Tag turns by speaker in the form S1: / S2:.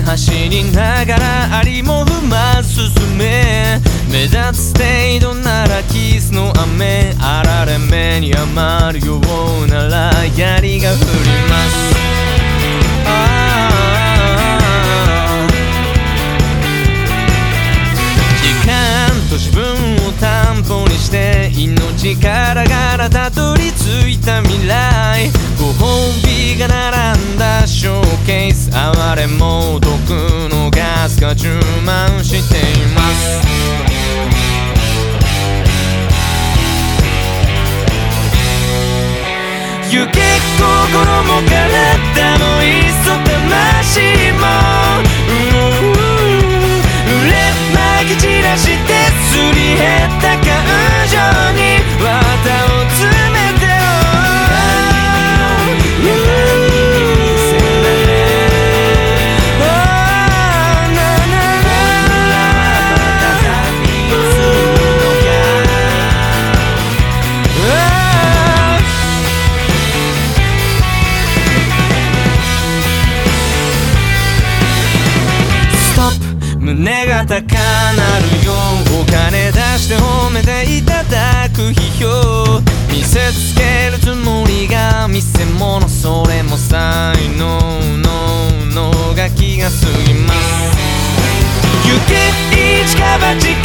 S1: 走りながらありも踏まず進め、目立つ程度ならキスの雨、あられ目に余るようなら槍が降ります。時間と自分を担保にして命からがらたどり着いた未来、ご褒美が並んだショーケース、哀れも毒のガスが充満しています。行け心も体もいっそ魂も売れまき散らしてすり減った感情に綿を詰めてよ。胸が高鳴るよ、お金出して褒めていただく批評、見せつけるつもりが見せ物、それも才能のが気が過ぎます。行け一か八か